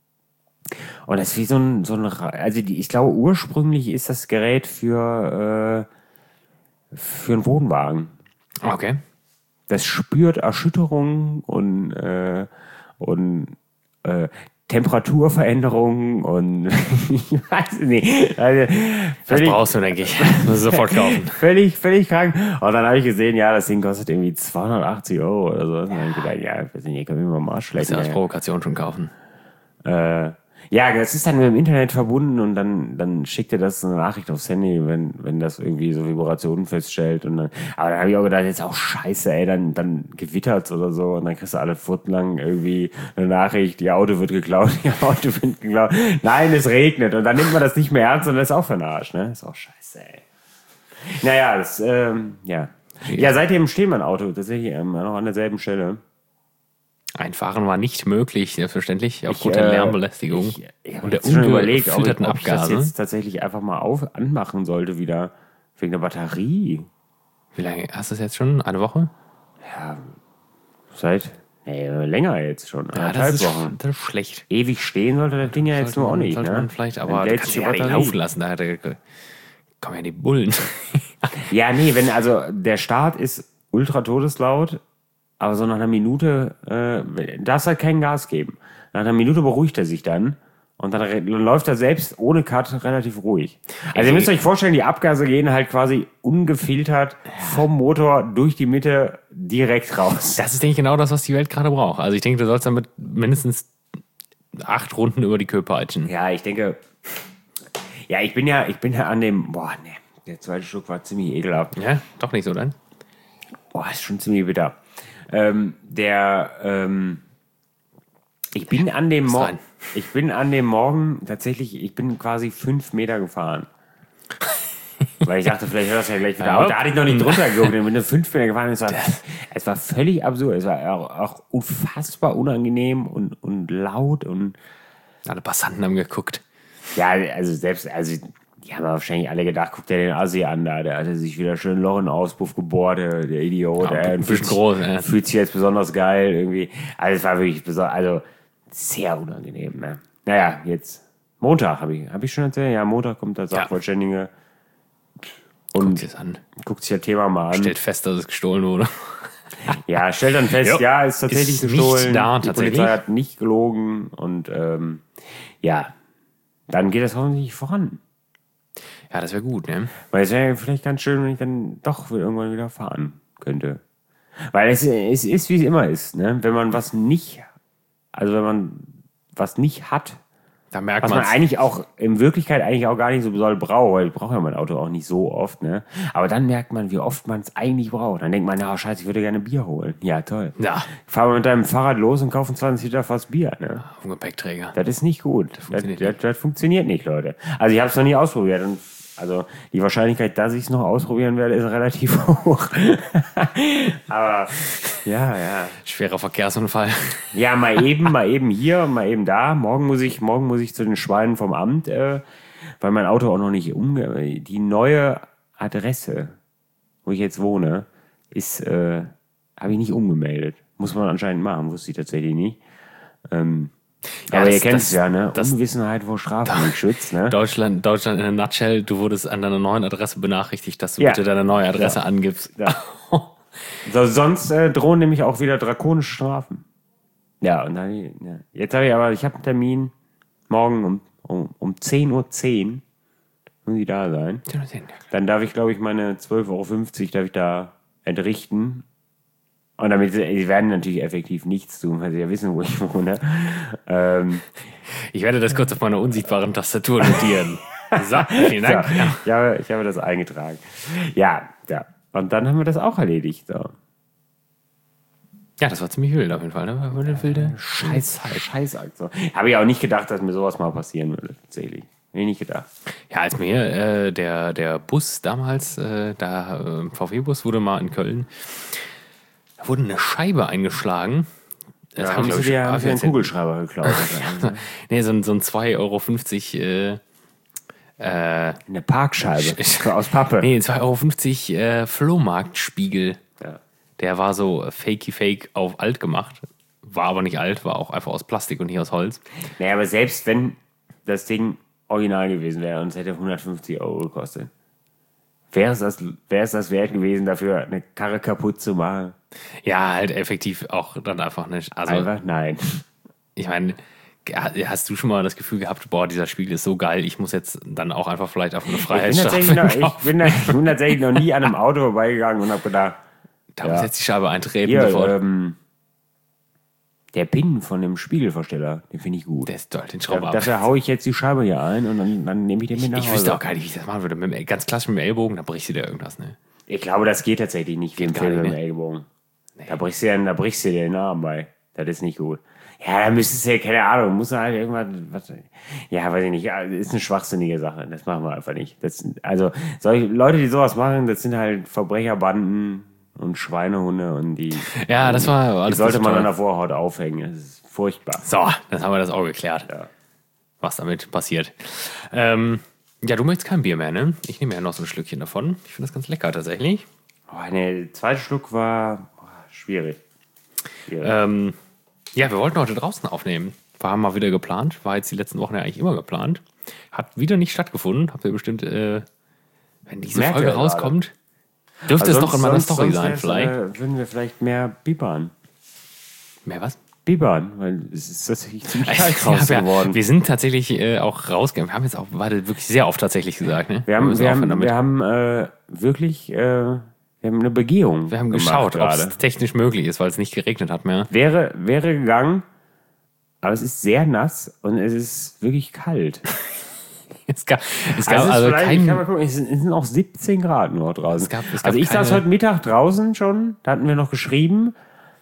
Und das ist wie so ein, so ein also die, ich glaube ursprünglich ist das Gerät für, äh, für einen Wohnwagen. Okay. Das spürt Erschütterungen und, äh, und äh, Temperaturveränderungen und ich weiß nicht. Also, das brauchst du, denke ich. Das musst du sofort kaufen. völlig, völlig krank. Und dann habe ich gesehen, ja, das Ding kostet irgendwie zweihundertachtzig Euro oder so. Und dann habe ich gedacht, ja, ich weiß nicht, können wir mal Marsch Kannst du als Provokation schon kaufen. Äh, ja, das ist dann mit dem Internet verbunden und dann, dann schickt er das eine Nachricht aufs Handy, wenn, wenn das irgendwie so Vibrationen feststellt. Und dann, aber dann habe ich auch gedacht, jetzt auch scheiße, ey, dann, dann gewittert's oder so und dann kriegst du alle Pfoten lang irgendwie eine Nachricht, ihr Auto wird geklaut, ihr Auto wird geklaut. Nein, es regnet und dann nimmt man das nicht mehr ernst und das ist auch für den Arsch, ne? Ist auch scheiße, ey. Naja, das, ähm, ja. Ja, seitdem steht mein Auto tatsächlich ähm, noch an derselben Stelle. Einfahren war nicht möglich, selbstverständlich, aufgrund Ich, der äh, Lärmbelästigung Ich, ich und der schon überlegt, ob ich, ungefütterten ob ich das Abgase. jetzt tatsächlich einfach mal auf, anmachen sollte wieder. Wegen der Batterie. Wie lange hast du es jetzt schon? Eine Woche? Ja, seit nee, länger jetzt schon. Ja, das ist, Wochen. das ist schlecht. Ewig stehen sollte das Ding ja jetzt nur auch nicht. Sollte ne? man vielleicht, aber du kannst ja nicht laufen lassen. Da kommen ja die Bullen. Ja, nee, wenn also der Start ist ultra todeslaut, aber so nach einer Minute äh, darfst halt kein Gas geben. Nach einer Minute beruhigt er sich dann und dann, dann läuft er selbst ohne Cut relativ ruhig. Also Ey. Ihr müsst euch vorstellen, die Abgase gehen halt quasi ungefiltert vom Motor durch die Mitte direkt raus. Das ist, denke ich, genau das, was die Welt gerade braucht. Also ich denke, du sollst damit mindestens acht Runden über die Köpfe peitschen. Ja, ich denke, ja, ich bin ja, ich bin ja an dem, boah, ne, der zweite Schluck war ziemlich ekelhaft. Ja, doch nicht so dann? Boah, ist schon ziemlich bitter. Ähm, der, ähm, ich bin an dem Morgen, ich bin an dem Morgen tatsächlich, ich bin quasi fünf Meter gefahren. Weil ich dachte, vielleicht hört das ja gleich wieder auf. Da hatte ich noch nicht drunter geguckt, dann bin ich fünf Meter gefahren. Es war, es war völlig absurd. Es war auch, auch unfassbar unangenehm und, und laut und. Alle Passanten haben geguckt. Ja, also selbst, also die haben wahrscheinlich alle gedacht, guck dir den Assi an da, der hatte sich wieder schön Loch in den Auspuff gebohrt, der, der Idiot. Ja, der ein bisschen groß, ja. Fühlt sich jetzt besonders geil irgendwie. Also es war wirklich besonders, also sehr unangenehm. Ne? Naja, jetzt Montag habe ich, habe ich schon erzählt, ja, Montag kommt der Sachverständige und guckt sich an. Guckt sich das Thema mal an. Stellt fest, dass es gestohlen wurde. Ja, stellt dann fest, jo, ja, ist tatsächlich ist gestohlen. Nicht da, die tatsächlich. Polizei hat nicht gelogen und ähm, ja, dann geht das hoffentlich voran. Ja, das wäre gut, ne? Weil es wäre vielleicht ganz schön, wenn ich dann doch irgendwann wieder fahren könnte. Weil es, es ist, wie es immer ist, ne? Wenn man was nicht, also wenn man was nicht hat, da merkt was man eigentlich auch in Wirklichkeit eigentlich auch gar nicht so doll braucht, weil ich brauche ja mein Auto auch nicht so oft, ne? Aber dann merkt man, wie oft man es eigentlich braucht. Dann denkt man, ja, scheiße, ich würde gerne Bier holen. Ja, toll. Ja. Fahr mal mit deinem Fahrrad los und kauf ein zwanzig Liter Fass Bier, ne? Auf dem Gepäckträger. Das ist nicht gut. Das funktioniert, das, nicht. Das, das funktioniert nicht, Leute. Also ich habe es noch nie ausprobiert und also die Wahrscheinlichkeit, dass ich es noch ausprobieren werde, ist relativ hoch. Aber ja, ja. Schwerer Verkehrsunfall. Ja, mal eben, mal eben hier, mal eben da. Morgen muss ich, morgen muss ich zu den Schweinen vom Amt, äh, weil mein Auto auch noch nicht umge... Die neue Adresse, wo ich jetzt wohne, ist, äh, habe ich nicht umgemeldet. Muss man anscheinend machen, wusste ich tatsächlich nicht. Ähm, Ja, aber das, ihr kennt es ja, ne? Das, Unwissenheit vor Strafe nicht schützt, ne? Deutschland, Deutschland in a nutshell, du wurdest an deiner neuen Adresse benachrichtigt, dass du ja. bitte deine neue Adresse ja. angibst. Ja. So, sonst äh, drohen nämlich auch wieder drakonische Strafen. Ja, und dann, ja. Jetzt habe ich aber, ich habe einen Termin morgen um, um, um zehn Uhr zehn muss ich da sein. zehn Uhr zehn, ja. Dann darf ich, glaube ich, meine zwölf Euro fünfzig darf ich da entrichten. Und damit, sie werden natürlich effektiv nichts tun, weil sie ja wissen, wo ich wohne. Ähm, ich werde das kurz auf meiner unsichtbaren Tastatur notieren. So, vielen Dank. So, ich, habe, ich habe das eingetragen. Ja, ja. Und dann haben wir das auch erledigt. So. Ja, das war ziemlich wild auf jeden Fall. Ne? War eine wilde Scheiß, Scheiß Aktion. Habe ich auch nicht gedacht, dass mir sowas mal passieren würde, tatsächlich. Hätte ich nicht gedacht. Ja, als mir äh, der, der Bus damals, äh, der äh, V W-Bus wurde mal in Köln, wurde eine Scheibe eingeschlagen, Das Da hab haben ich, sie glaub ich, dir hab haben ich sie einen erzählt. Kugelschreiber geklaut. Nee, so ein, so ein zwei Euro fünfzig äh, äh, Eine Parkscheibe aus Pappe. nee, zwei Euro fünfzig äh, Flohmarktspiegel. Ja. Der war so fakey fake auf alt gemacht. War aber nicht alt, war auch einfach aus Plastik und nicht aus Holz. Naja, aber selbst wenn das Ding original gewesen wäre und es hätte hundertfünfzig Euro gekostet, wäre es das, wäre es das wert gewesen, dafür eine Karre kaputt zu machen? Ja, halt effektiv auch dann einfach nicht. Also, Einfach nein. ich meine, hast du schon mal das Gefühl gehabt, boah, dieser Spiegel ist so geil, ich muss jetzt dann auch einfach vielleicht auf eine Ich bin, Freiheitsstrafe tatsächlich noch, laufen. ich, bin, ich bin tatsächlich noch nie an einem Auto vorbeigegangen und habe gedacht, Da ja. muss jetzt die Scheibe eintreten hier, sofort. ähm, der Pin von dem Spiegelversteller, den finde ich gut. Der ist toll, den Schrauber Da, ab. dafür haue ich jetzt die Scheibe hier ein und dann, dann nehme ich den mit nach Ich Hause. wüsste auch gar nicht, wie ich das machen würde. Mit dem, ganz klassisch mit dem Ellbogen, da brichst du dir irgendwas, ne? Ich glaube, das geht tatsächlich nicht wie im gar Film nicht, mit dem ne? Ellbogen. Da brichst du dir, da brichst du dir den Arm bei. Das ist nicht gut. Ja, da müsstest du ja, keine Ahnung, muss halt irgendwas, was, ja, weiß ich nicht, ja, ist eine schwachsinnige Sache. Das machen wir einfach nicht. Das, also, solche Leute, die sowas machen, das sind halt Verbrecherbanden und Schweinehunde und die, Ja, das war die alles sollte nicht man toll. an der Vorhaut aufhängen. Das ist furchtbar. So, dann haben wir das auch geklärt, Ja. was damit passiert. Ähm, ja, du möchtest kein Bier mehr, ne? Ich nehme ja noch so ein Schlückchen davon. Ich finde das ganz lecker tatsächlich. Oh, der zweite Schluck war oh, schwierig. schwierig. Ähm, ja, wir wollten heute draußen aufnehmen. War mal wieder geplant. War jetzt die letzten Wochen ja eigentlich immer geplant. Hat wieder nicht stattgefunden. Habt ihr bestimmt, äh, wenn diese Merkt Folge ihr gerade. rauskommt, dürfte Also es doch in meiner sonst- Story sonst sein, wär's, vielleicht. Äh, würden wir vielleicht mehr bibern. Mehr was? Bibern, weil es ist tatsächlich ziemlich kalt Ja, draußen wir, geworden. wir sind tatsächlich äh, auch rausgegangen. Wir haben jetzt auch beide wirklich sehr oft tatsächlich gesagt. Ne? Wir haben, müssen wir aufhören haben, damit. wir haben äh, wirklich äh, wir haben eine Begehung Wir haben gemacht geschaut, ob gerade. es technisch möglich ist, weil es nicht geregnet hat mehr. Wäre, wäre gegangen, aber es ist sehr nass und es ist wirklich kalt. Es gab, es gab Also, es also, ist vielleicht- ich kann mal kein. gucken, es sind, es sind auch siebzehn Grad nur draußen. Es gab- es gab also ich saß keine- heute Mittag draußen schon, da hatten wir noch geschrieben,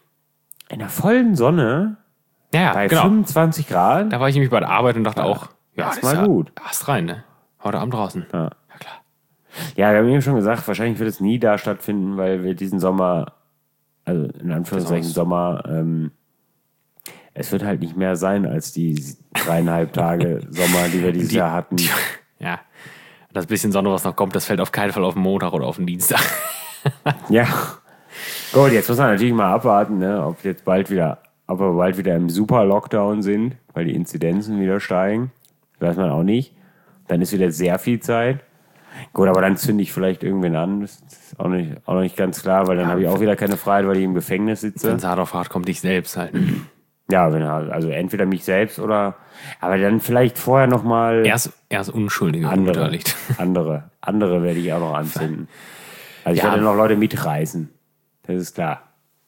in der vollen Sonne Ja, bei genau. fünfundzwanzig Grad. Da war ich nämlich bei der Arbeit und dachte auch, ja, das das war ist ja, gut. Hast rein, ne? Heute Abend draußen. Ja. Ja, klar. Ja, wir haben eben schon gesagt, wahrscheinlich wird es nie da stattfinden, weil wir diesen Sommer, also in Anführungszeichen Genau. Sommer, ähm, es wird halt nicht mehr sein als die dreieinhalb Tage Sommer, die wir dieses Die- Jahr hatten. Ja. Das bisschen Sonne, was noch kommt, das fällt auf keinen Fall auf den Montag oder auf den Dienstag. Ja. Gut, jetzt muss man natürlich mal abwarten, ne, ob jetzt bald wieder, ob wir bald wieder im Super-Lockdown sind, weil die Inzidenzen wieder steigen. Weiß man auch nicht. Dann ist wieder sehr viel Zeit. Gut, aber dann zünde ich vielleicht irgendwen an. Das ist auch nicht, auch noch nicht ganz klar, weil dann habe ich auch wieder keine Freiheit, weil ich im Gefängnis sitze. Wenn es hart auf hart kommt, dich selbst halt. Ja, wenn er, also entweder mich selbst oder, aber dann vielleicht vorher nochmal Er ist, er ist Unschuldige andere, unbeteiligt. andere, andere werde ich auch noch anzünden. Also ich Ja. werde noch Leute mitreißen. Das ist klar.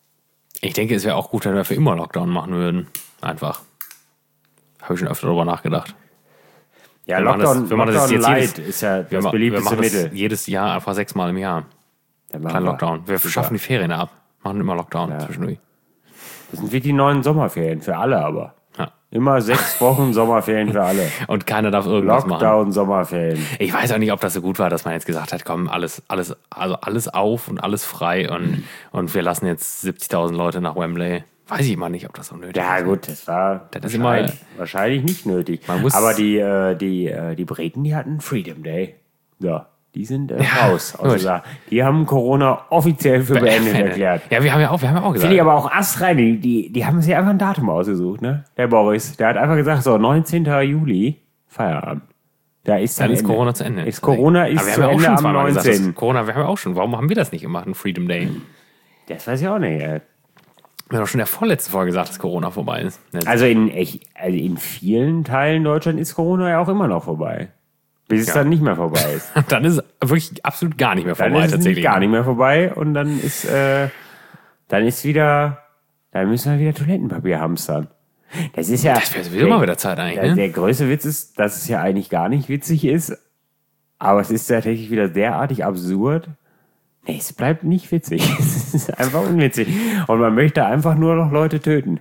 Ich denke, es wäre auch gut, wenn wir für immer Lockdown machen würden. Einfach. Habe ich schon öfter darüber nachgedacht. Ja, Wir machen Lockdown, das- wir machen das Lockdown jetzt Light jedes- ist ja Wir, das ma- wir beliebteste machen das Mittel. jedes Jahr einfach sechsmal im Jahr. Dann machen Kein wir. Lockdown. Wir Super. schaffen die Ferien ab. Machen immer Lockdown zwischendurch. Das sind wie die neuen Sommerferien, für alle aber. Ja. Immer sechs Wochen Sommerferien für alle. Und keiner darf irgendwas machen. Lockdown, Sommerferien. Ich weiß auch nicht, ob das so gut war, dass man jetzt gesagt hat, komm, alles, alles, also alles auf und alles frei und, und wir lassen jetzt siebzigtausend Leute nach Wembley. Weiß ich mal nicht, ob das so nötig Ja ist. gut, das war Das ist wahrscheinlich, immer- wahrscheinlich nicht nötig. Man muss- aber die, äh, die, äh, die Briten, die hatten Freedom Day. Ja, die sind äh, raus. gut. Also, da- die haben Corona offiziell für beendet erklärt. Ja, wir haben ja auch, wir haben ja auch gesagt. Finde ich aber auch astrein. Die, die, die haben sich einfach ein Datum ausgesucht, ne? Der Boris. Der hat einfach gesagt, so, neunzehnten Juli, Feierabend. Da ist Dann dann ist Ende. Corona zu Ende. Ist Corona ist aber wir zu haben ja auch Ende schon am zweimal gesagt, das neunzehnten. Corona, wir haben ja auch schon. Warum haben wir das nicht gemacht, ein Freedom Day? Das weiß ich auch nicht. ey. Wir haben doch schon in der vorletzten Folge gesagt, dass Corona vorbei ist. Jetzt- Also in, echt, also in vielen Teilen Deutschland ist Corona ja auch immer noch vorbei. Bis es Ja. dann nicht mehr vorbei ist. Dann ist es wirklich absolut gar nicht mehr Dann vorbei, ist es tatsächlich. nicht gar nicht mehr vorbei und dann ist, äh, dann ist wieder, dann müssen wir wieder Toilettenpapier hamstern. Das ist ja. Das wäre sowieso mal wieder Zeit eigentlich, Der, ne? der größte Witz ist, dass es ja eigentlich gar nicht witzig ist, aber es ist tatsächlich wieder derartig absurd. Nee, es bleibt nicht witzig. Es ist einfach unwitzig. Und man möchte einfach nur noch Leute töten.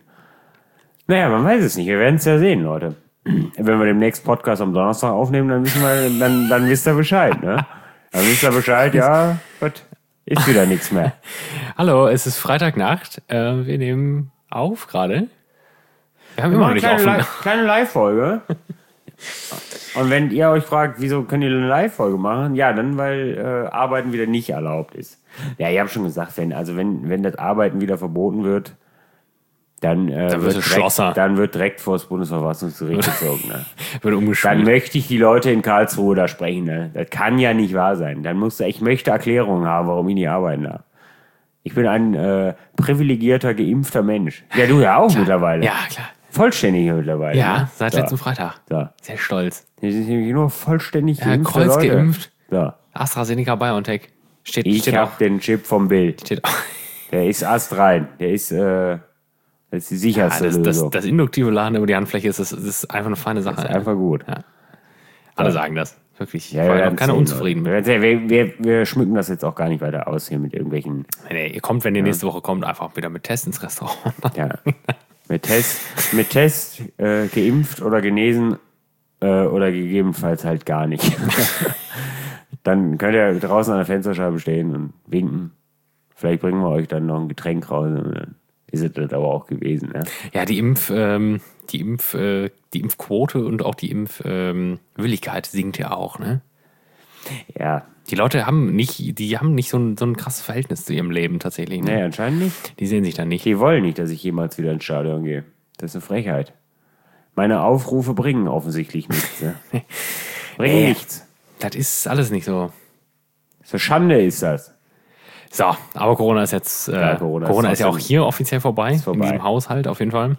Naja, man weiß es nicht. Wir werden es ja sehen, Leute. Wenn wir den nächsten Podcast am Donnerstag aufnehmen, dann wissen wir, dann, dann wisst ihr Bescheid, ne? Dann wisst ihr Bescheid, ja, gut, ist wieder nichts mehr. Hallo, es ist Freitagnacht. Äh, wir nehmen auf gerade? Wir haben Wir immer noch machen nicht eine kleine, offen. Li- kleine Live-Folge. Und wenn ihr euch fragt, wieso könnt ihr eine Live-Folge machen? Ja, dann, weil äh, Arbeiten wieder nicht erlaubt ist. Ja, ich habe schon gesagt, wenn, also wenn, wenn das Arbeiten wieder verboten wird, dann, äh, Dann wird, wird es direkt, Schlosser. dann wird direkt vor das Bundesverfassungsgericht gezogen. Ne? Wird Dann umgeschult. möchte ich die Leute in Karlsruhe da sprechen. Ne? Das kann ja nicht wahr sein. Dann muss, ich möchte Erklärungen haben, warum ich nicht arbeiten darf. Ich bin ein äh, privilegierter, geimpfter Mensch. Ja, du ja auch mittlerweile. Ja, klar. Vollständig mittlerweile. Ja, ne? seit so. letzten Freitag. So. Sehr stolz. Das sind nämlich nur vollständig Ja, geimpfte Kreuz Leute. geimpft. So. AstraZeneca BioNTech. Steht, Ich steht habe auch. den Chip vom Bill. Steht auch. Der ist astrein. Der ist, äh, das ist die Ja, sicherste das, das, Lösung. das induktive Laden über die Handfläche ist, das, das ist einfach eine feine Sache. Das ist einfach gut. Ja. Alle sagen das. Wirklich. Ja, Ich war wir noch keiner werden unzufrieden sehen, mit. Leute. Wir, wir, wir schmücken das jetzt auch gar nicht weiter aus hier mit irgendwelchen. Nee, ihr kommt, wenn ihr nächste Woche kommt, einfach wieder mit Test ins Restaurant. Ja. Mit Test, mit Test äh, geimpft oder genesen äh, oder gegebenenfalls halt gar nicht. Dann könnt ihr draußen an der Fensterscheibe stehen und winken. Vielleicht bringen wir euch dann noch ein Getränk raus. Und dann ist es das aber auch gewesen. Ne? Ja, die Impf, ähm, die Impf, äh, die Impfquote und auch die Impfwilligkeit sinkt ja auch, ne? Ja, Die Leute haben nicht, die haben nicht so ein, so ein krasses Verhältnis zu ihrem Leben tatsächlich. Ne? nee, anscheinend nicht. Die sehen sich dann nicht. Die wollen nicht, dass ich jemals wieder ins Stadion gehe. Das ist eine Frechheit. Meine Aufrufe bringen offensichtlich nichts. Ne? Bringen Nee. nichts. Das ist alles nicht so. So Schande ist das. So, aber Corona ist jetzt, äh, Ja, Corona Corona, ist ist ja auch trotzdem- hier offiziell vorbei, vorbei. in diesem Haushalt auf jeden Fall.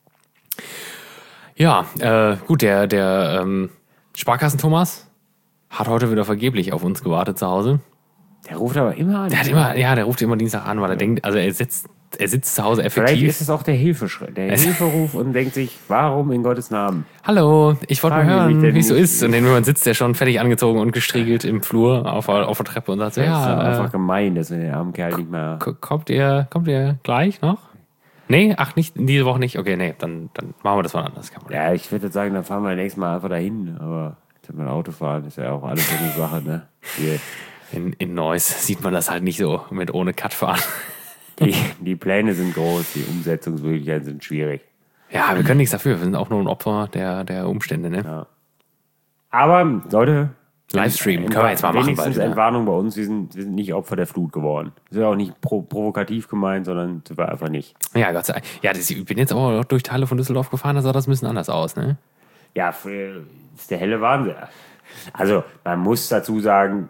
Ja, äh, gut, der, der ähm, Sparkassen-Thomas hat heute wieder vergeblich auf uns gewartet zu Hause. Der ruft aber immer an. Der hat immer, ja, der ruft immer Dienstag an, weil er denkt, also er sitzt, er sitzt zu Hause Vielleicht effektiv. ist es auch der Hilfeschritt, der Hilferuf und denkt sich, warum in Gottes Namen? Hallo, ich wollte mal Fragen Sie mich hören, denn wie es so nicht- ist. Und dann sitzt der schon fertig angezogen und gestriegelt im Flur auf, der- auf der Treppe und sagt so, Das ist doch ja, einfach äh, gemein, dass wir den armen Kerl nicht mehr... k- kommt ihr, kommt ihr gleich noch? Nee, ach, nicht, diese Woche nicht? Okay, nee, dann, dann machen wir das mal anders. Kein Problem. Ja, ich würde sagen, dann fahren wir nächstes Mal einfach dahin. Aber mit dem Auto fahren ist ja auch alles so eine Sache, ne? Die, In, in Neuss sieht man das halt nicht so mit ohne Cut fahren. die, die Pläne sind groß, die Umsetzungsmöglichkeiten sind schwierig. Ja, wir können nichts dafür. Wir sind auch nur ein Opfer der, der Umstände, ne? Ja. Aber, Leute... Livestream können wir jetzt mal machen Wenigstens bald. Ne? Entwarnung bei uns, wir sind, wir sind nicht Opfer der Flut geworden. Das ist ja auch nicht pro, provokativ gemeint, sondern das war einfach nicht. Ja, Gott sei Dank. Ja, das, ich bin jetzt aber auch durch Teile von Düsseldorf gefahren, da sah das ein bisschen anders aus, ne? Ja, für, ist der helle Wahnsinn. Also, man muss dazu sagen,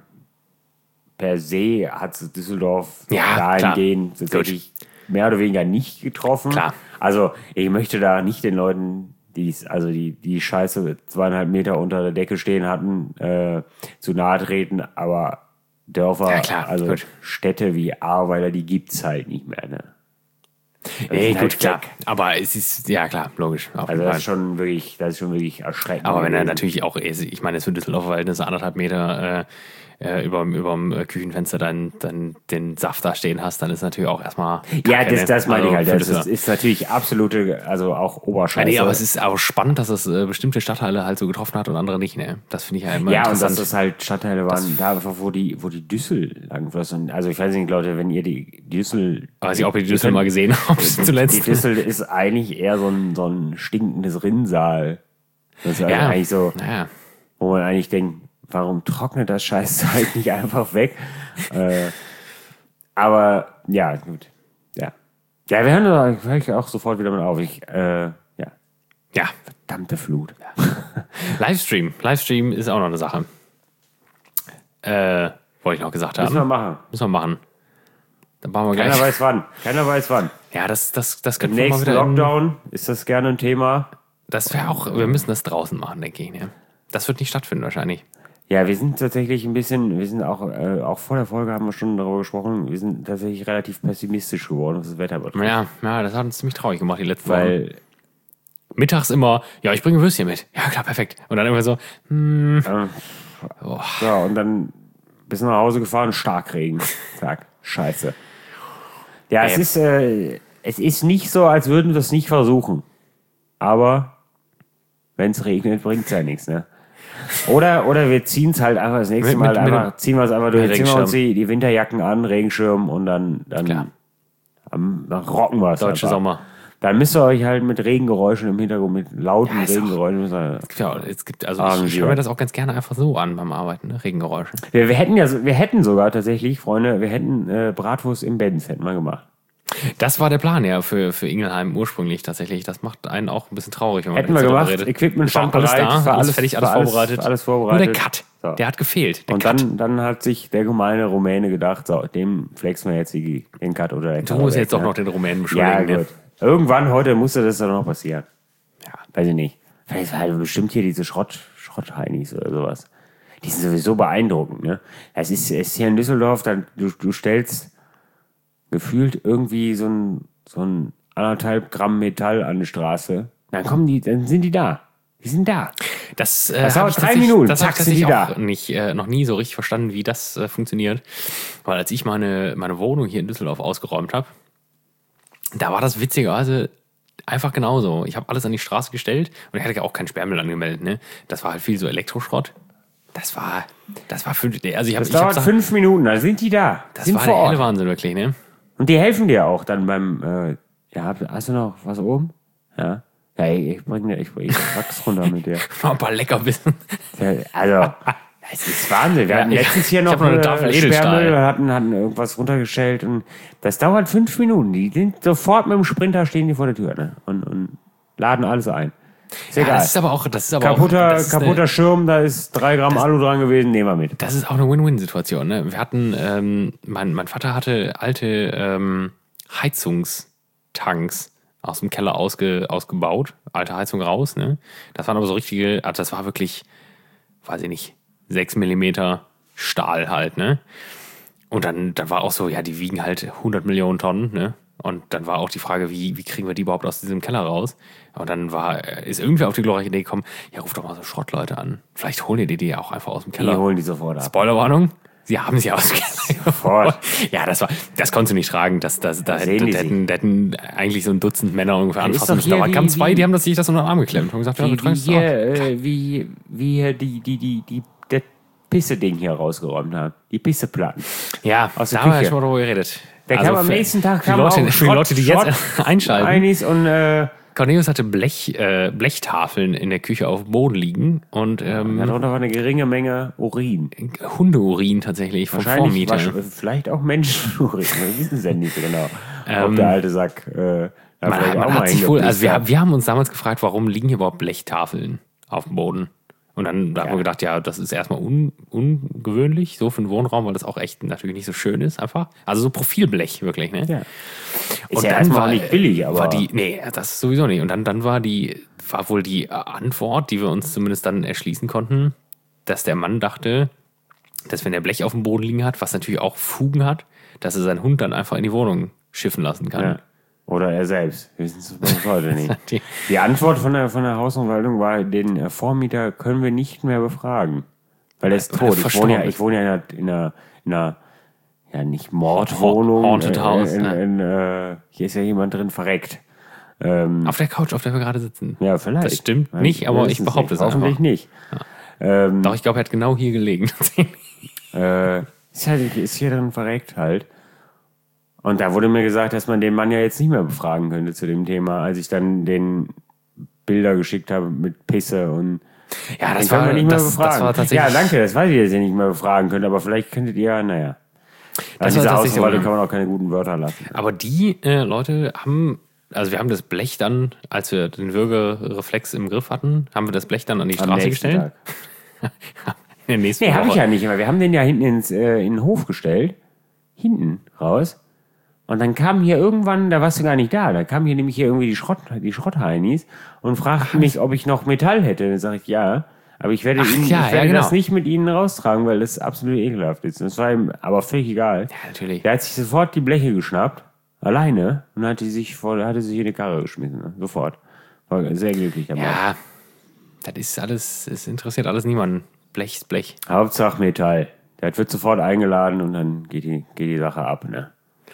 per se hat Düsseldorf Ja, dahingehend tatsächlich mehr oder weniger nicht getroffen. Klar. Also, ich möchte da nicht den Leuten, die also die, die Scheiße zweieinhalb Meter unter der Decke stehen hatten, äh, zu nahe treten, aber Dörfer, Ja, klar, also gut. Städte wie Ahrweiler, die gibt's halt nicht mehr. Ne? Das Nee, sind gut, halt klar. weg. Aber es ist, ja klar, logisch. Auf Also jeden das Fall. ist schon wirklich, das ist schon wirklich erschreckend. Aber wenn er gewesen. natürlich auch, ich meine, jetzt für Düsseldorfer Verhältnisse anderthalb Meter äh, äh, über dem Küchenfenster dann, dann den Saft da stehen hast, dann ist natürlich auch erstmal. Ja, Kacke, das, ne? das meine ich Also halt. für Das ist, Düsseldorf. ist natürlich absolute, also auch Ja, Oberscheiße. nee, aber es ist auch spannend, dass es äh, bestimmte Stadtteile halt so getroffen hat und andere nicht, ne? Das finde ich ja immer ja, und interessant. dass das halt Stadtteile waren, da einfach, wo die, wo die Düssel langflossen. Also ich weiß nicht, Leute, wenn ihr die Düssel... Weiß ich, ob ihr die Düssel mal gesehen habt Die zuletzt. Düssel ist eigentlich eher so ein, so ein stinkendes Rinnsal. Das ist also Ja. eigentlich so, Naja. wo man eigentlich denkt, warum trocknet das Scheiß halt nicht einfach weg? äh, aber ja, gut. Ja. Ja, wir hören da vielleicht auch sofort wieder mal auf. Ich, äh, ja. Ja, Verdammte Flut. Livestream. Livestream ist auch noch eine Sache. Äh, wollte ich noch gesagt haben. Müssen wir machen. Müssen wir machen. Dann machen wir Keiner gleich. weiß wann. Keiner weiß wann. Ja, das, das, das Im könnten wir mal nächsten wieder. In, Lockdown ist das gerne ein Thema. das wäre auch, wir müssen das draußen machen, denke ich. Ne? Das wird nicht stattfinden wahrscheinlich. Ja, wir sind tatsächlich ein bisschen, wir sind auch, äh, auch vor der Folge haben wir schon darüber gesprochen, wir sind tatsächlich relativ pessimistisch geworden, was das Wetter betrifft. Ja, ja, das hat uns ziemlich traurig gemacht, die letzten Wochen. Weil, Mittags immer, ja, ich bringe Würstchen mit. Ja, klar, perfekt. Und dann immer so, hm, äh, oh, ja, und dann bis nach Hause gefahren, Starkregen. Zack, scheiße. Ja, es Ey. ist, äh, es ist nicht so, als würden wir es nicht versuchen. Aber wenn es regnet, bringt es ja nichts, ne? Oder, oder wir ziehen es halt einfach das nächste Mit- Mal mit- mit einfach, dem- ziehen wir es einfach durch, mit ziehen wir uns Regenschirm. die, die Winterjacken an, Regenschirm und dann, Klar. dann, dann rocken wir es deutsche einfach. Sommer. Dann müsst ihr euch halt mit Regengeräuschen im Hintergrund, mit lauten Ja, ist auch- Regengeräuschen. Es gibt ja, es gibt, also Ah, ich ja. höre mir das auch ganz gerne einfach so an beim Arbeiten, ne? Regengeräusche. Wir, wir hätten ja, so- wir hätten sogar tatsächlich, Freunde, wir hätten äh, Bratwurst im Benz hätten wir gemacht. Das war der Plan, ja, für, für Ingelheim ursprünglich tatsächlich. Das macht einen auch ein bisschen traurig, wenn man Hätten wir jetzt darüber gemacht, redet. Equipment stand War alles bereit, da, war alles alles- fertig, alles war alles- vorbereitet. alles vorbereitet. Nur der Cut, So. der hat gefehlt. Der Und Cut. dann, dann hat sich der gemeine Rumäne gedacht, so, dem flexen wir jetzt die, den Cut oder den Du Cut musst weg, jetzt doch ne? noch den Rumänen Ja, beschuldigen. ne? gut. Irgendwann heute musste das dann noch passieren. Ja. Weiß ich nicht. Vielleicht war halt bestimmt hier diese Schrott, Schrottheinis oder sowas. Die sind sowieso beeindruckend, ne? Es ist, es ist hier in Düsseldorf, dann, du, du stellst gefühlt irgendwie so ein, so ein anderthalb Gramm Metall an die Straße. Dann kommen die, dann sind die da. Die sind da. Das, äh, Das hab dauert ich drei tatsächlich- Minuten, Das zack, habe ich sind die tatsächlich auch da. nicht, äh, noch nie so richtig verstanden, wie das äh, funktioniert. Weil als ich meine, meine Wohnung hier in Düsseldorf ausgeräumt habe, da war das witzigerweise einfach genauso. Ich habe alles an die Straße gestellt und ich hatte ja auch keinen Sperrmüll angemeldet. Ne? Das war halt viel so Elektroschrott. Das war, das war fünf, also ich habe Das ich hab dauert Sachen- fünf Minuten, dann sind die da. das sind war vor der helle Ort. Wahnsinn wirklich, ne? Und die helfen dir auch dann beim, äh, ja, hast du noch was oben? Ja. Ja, ich, ich bring dir, ich, ich wachs runter mit dir. Noch ein paar Leckerbissen. Ja, also, es ist Wahnsinn. Wir Ja, hatten ich- letztens hier ich noch hab noch eine äh, Tafel Edelstahl. Sperrmüll, hatten, hatten irgendwas runtergestellt und das dauert fünf Minuten. Die sind sofort mit dem Sprinter, stehen die vor der Tür, ne? Und, und laden alles ein. Ist Ja, egal. das ist aber auch, das ist aber kaputter auch, das ist kaputter eine, Schirm, da ist drei Gramm Alu dran gewesen, nehmen wir mit. das ist auch eine Win-Win-Situation. Ne? Wir hatten, ähm, mein, mein Vater hatte alte ähm, Heizungstanks aus dem Keller ausge, ausgebaut, alte Heizung raus. Ne? Das waren aber so richtige, also das war wirklich, weiß ich nicht, sechs Millimeter Stahl halt. Ne? Und dann, dann war auch so, ja, die wiegen halt hundert Millionen Tonnen. Ne? Und dann war auch die Frage, wie, wie kriegen wir die überhaupt aus diesem Keller raus? Und dann war, ist irgendwer auf die glorreiche Idee gekommen, ja, ruf doch mal so Schrottleute an. Vielleicht holen die die auch einfach aus dem Die Keller. holen die sofort ab. Spoilerwarnung, sie haben sie aus dem Keller Sofort. Ja, das war, das konntest du nicht tragen. Das, das, da, sehen hätten, die da, hätten, da hätten eigentlich so ein Dutzend Männer ungefähr ist anfassen doch müssen. hier Aber wie- kamen zwei, wie- die haben das, sich das unter den Arm geklemmt und gesagt, ja, du Wie, wie trägst es hier, auch. äh, wie, wie hier die, die, die, die, das Pisse-Ding hier rausgeräumt haben. Die Pisseplatten. Ja, aus der da haben wir ja Küche. schon mal drüber geredet. Der Also kam am für- nächsten Tag für die kam Leute, auch für die Leute, die Schrott- jetzt einschalten. Einis und äh, Cornelius hatte Blech, äh, Blechtafeln in der Küche auf dem Boden liegen und ähm, darunter war eine geringe Menge Urin. Hundeurin tatsächlich vom Wahrscheinlich Vormieter. wasch- vielleicht auch Menschenurin. Wir wissen es ja nicht so genau. Ähm, Ob der alte Sack äh, da Man, vielleicht man auch mal hat sich wohl, also hingepisst wir, hat. wir haben uns damals gefragt, warum liegen hier überhaupt Blechtafeln auf dem Boden? Und dann da haben wir gedacht, ja, das ist erstmal un, ungewöhnlich, so für einen Wohnraum, weil das auch echt natürlich nicht so schön ist, einfach. Also so Profilblech, wirklich, ne? Ja. Ist Und ja dann erstmal war auch nicht billig, aber war die, nee, das sowieso nicht. Und dann, dann war die, war wohl die Antwort, die wir uns zumindest dann erschließen konnten, dass der Mann dachte, dass wenn er Blech auf dem Boden liegen hat, was natürlich auch Fugen hat, dass er seinen Hund dann einfach in die Wohnung schiffen lassen kann. ja. Oder er selbst. Wir wissen es bis heute nicht. Die- Die Antwort von der, von der Hausverwaltung war, den äh, Vormieter können wir nicht mehr befragen. Weil er ist Weil er tot. Ich verstorben wohne ja, ist. ich wohne ja in einer, in einer, in einer ja nicht Mordwohnung. Haunted House, In, ja. in, äh, hier ist ja jemand drin verreckt. Ähm, Auf der Couch, auf der wir gerade sitzen. ja, vielleicht. Das stimmt Wir nicht, aber ich wissen's behaupte nicht. es einfach. Hoffentlich nicht. Ähm, Doch, ich glaube, er hat genau hier gelegen. äh, ist, halt, ist hier drin verreckt halt. Und da wurde mir gesagt, dass man den Mann ja jetzt nicht mehr befragen könnte zu dem Thema, als ich dann den Bilder geschickt habe mit Pisse und Ja, das den können war, wir nicht mehr das, befragen. das war tatsächlich. Ja, danke, das weiß ich, dass ihr nicht mehr befragen könnt, aber vielleicht könntet ihr, naja. Das An war dieser tatsächlich so, Auswahl ja. kann man auch keine guten Wörter lassen. Aber die äh, Leute haben, also wir haben das Blech dann, als wir den Würgereflex im Griff hatten, haben wir das Blech dann an die Am Straße nächsten gestellt. Tag. In der nächsten Nee, habe ich Woche. ja nicht immer. Wir haben den ja hinten ins, äh, in den Hof gestellt. Hinten raus. Und dann kam hier irgendwann, da warst du gar nicht da, da kamen hier nämlich hier irgendwie die, Schrott, die Schrottheinis und fragten mich, ob ich noch Metall hätte. Dann sage ich, ja. Aber ich werde, Ach, ihn, ja, ich werde ja, das genau. nicht mit ihnen raustragen, weil das absolut ekelhaft ist. Das war ihm aber völlig egal. Ja, natürlich. Der hat sich sofort die Bleche geschnappt, alleine, und hat die sich vor, hatte sich in die Karre geschmissen. Ne? Sofort. War sehr glücklich dabei. Ja, das ist alles, es interessiert alles niemanden. Blech ist Blech. Hauptsache Metall. Der wird sofort eingeladen und dann geht die, geht die Sache ab. Ne?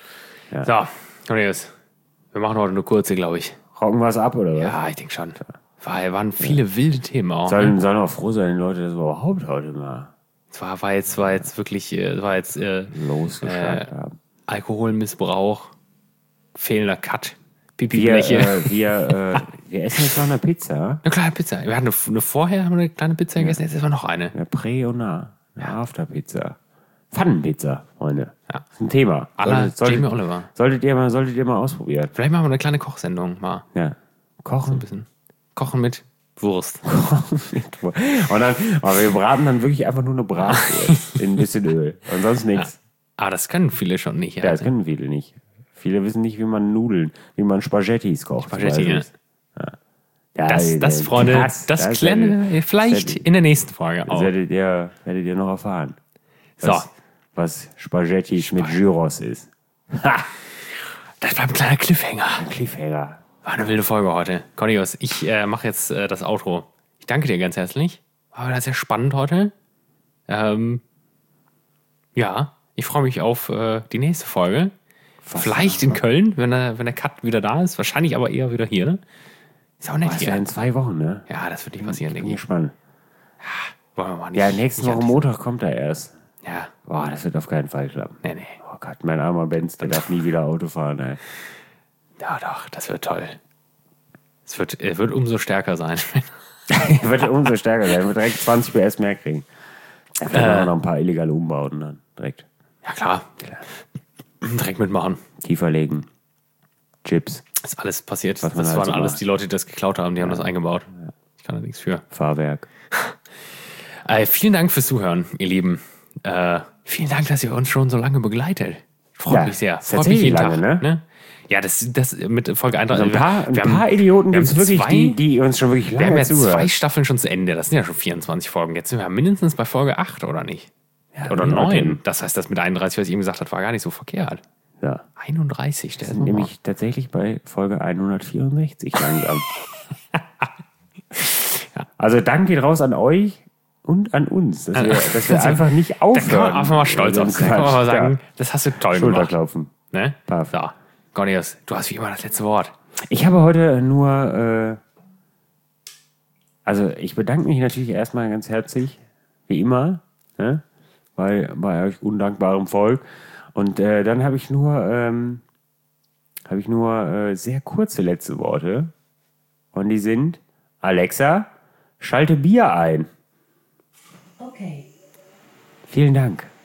So, Cornelius, wir machen heute eine kurze, glaube ich. Rocken wir es ab, oder was? Ja, ich denke schon. War, waren viele wilde Themen auch. Ne? Sollen, sollen auch froh sein, die Leute, das überhaupt heute mal Es war, war, jetzt, war jetzt wirklich, äh, war jetzt äh, losgeschlagen Äh, haben. Alkoholmissbrauch, fehlender Cut, Pipi-Bleche. Wir, äh, wir, äh, wir essen jetzt noch eine Pizza. Eine kleine Pizza. Wir hatten eine, eine vorher haben wir eine kleine Pizza gegessen, jetzt essen wir noch eine. Eine Prä- und eine, eine Afterpizza. Pfannenpizza, Freunde. Ja. Das ist ein Thema. À la Solltet, Jamie solltet, Oliver. solltet, ihr mal, solltet ihr mal ausprobieren. Vielleicht machen wir eine kleine Kochsendung mal. Ja. Kochen. Ein bisschen. Kochen mit Wurst. Und dann, aber wir braten dann wirklich einfach nur eine Bratwurst in ein bisschen Öl. Und sonst nichts. Ah, das können viele schon nicht. Ja, das können viele nicht. Viele wissen nicht, wie man Nudeln, wie man Spaghettis kocht. Spaghetti, ja. Ja. Ja, Das, das, Freunde, das, das, das klären wir vielleicht werdet, in der nächsten Folge das auch. werdet ihr, werdet ihr noch erfahren. So. Was, was Spaghetti Spag- mit Gyros ist. Ha! Das war ein kleiner Cliffhanger. Ein Cliffhanger. War eine wilde Folge heute. Cornelius, ich äh, mache jetzt äh, das Outro. Ich danke dir ganz herzlich. War wieder sehr spannend heute. Ähm, ja, ich freue mich auf äh, die nächste Folge. Was Vielleicht in Köln, wenn der, wenn der Cut wieder da ist. Wahrscheinlich aber eher wieder hier. Ist auch nett das hier. Das in zwei Wochen, ne? Ja, das wird nicht passieren, ich denke bin ich. Gespannt. Ja, wollen wir mal nicht. Ja, nächste nicht Woche Montag kommt er erst. Ja. Boah, das wird auf keinen Fall klappen. Nee, nee. Oh Gott, mein armer Benz, der darf nie wieder Auto fahren, ey. Ja, doch, das wird toll. Es wird, er wird umso stärker sein. Er wird umso stärker sein. Er wird direkt zwanzig P S mehr kriegen. Er wird äh, noch ein paar illegale Umbauten dann. Direkt. Ja, klar. klar. Direkt mitmachen. Tiefer legen. Chips. Das ist alles passiert. Was das man halt waren so alles macht. Die Leute, die das geklaut haben. Die haben Ja. das eingebaut. Ja. Ich kann da nichts für. Fahrwerk. Äh, vielen Dank fürs Zuhören, ihr Lieben. Äh, vielen Dank, dass ihr uns schon so lange begleitet. Freut Ja, mich sehr. ist Freut mich jeden lange, Tag. ne? Ne? Ja, das, das mit Folge Also einunddreißig. ein paar, ein wir paar haben, Idioten wir gibt es haben wirklich, zwei, die, die uns schon wirklich Wir haben lange jetzt zuhören. zwei Staffeln schon zu Ende. Das sind ja schon vierundzwanzig Folgen. Jetzt sind wir mindestens bei Folge acht, oder nicht? Ja, oder ja, neun. Das heißt, das mit einunddreißig, was ich eben gesagt habe, war gar nicht so verkehrt. Ja. einunddreißig, der Wir ist sind nämlich tatsächlich bei Folge hundertvierundsechzig langsam. Ja. Also Dank geht raus an euch und an uns, dass wir, dass wir einfach nicht Da kann aufhören. man einfach mal stolz auf sein. Da kann man mal sagen, Ja. das hast du toll gemacht. Schulterklopfen. Ne? Paff. So, Cornelius, du hast wie immer das letzte Wort. Ich habe heute nur, äh, also ich bedanke mich natürlich erstmal ganz herzlich, wie immer, ne? bei, bei euch undankbarem Volk. Und äh, dann habe ich nur, ähm, habe ich nur äh, sehr kurze letzte Worte. Und die sind: Alexa, schalte Bier ein. Okay. Vielen Dank.